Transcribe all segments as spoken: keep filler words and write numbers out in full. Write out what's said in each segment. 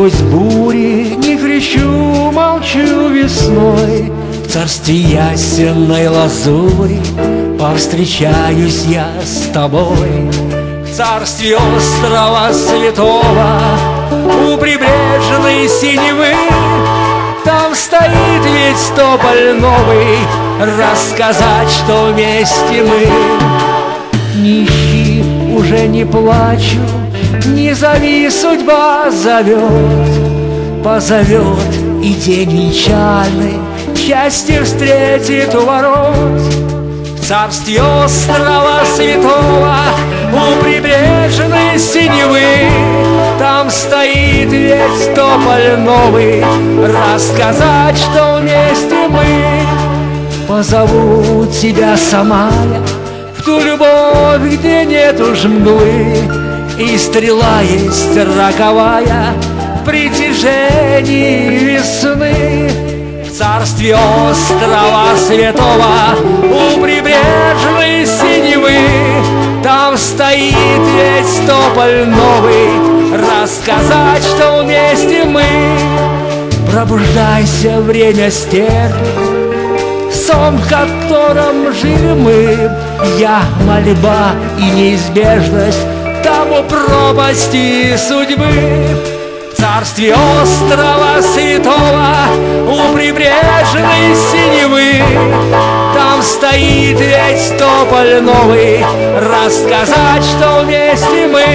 сквозь бури, не кричу, молчу весной. В царстве ясенной лазури повстречаюсь я с тобой. В царстве острова святого у прибрежной синевы там стоит ведь тополь новый, рассказать, что вместе мы. Не ищи, уже не плачу, не зови, судьба зовет. Позовет и день венчальный счастье встретит у ворот. В царстве острова святого у прибрежной синевы там стоит ведь тополь новый, рассказать, что вместе мы. Позову тебя сама я в ту любовь, где нет уж мглы, и стрела есть роковая в притяжении весны. В царстве острова святого у прибрежной синевы там стоит ведь тополь новый, рассказать, что вместе мы. Пробуждайся, время стерпит, сон, в котором жили мы. Я, мольба и неизбежность тому пропасти судьбы. В царстве острова святого у прибрежной синевы там стоит ведь тополь новый, рассказать, что вместе мы.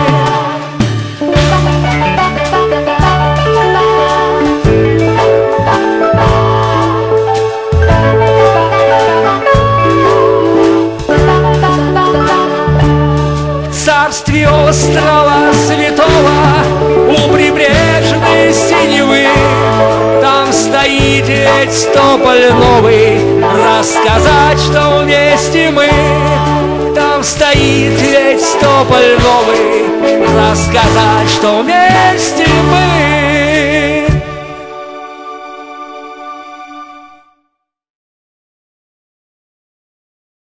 В царстве острова святого у прибрежной синевы там стоит ведь тополь новый, рассказать, что вместе мы. Там стоит ведь тополь новый, рассказать, что вместе мы.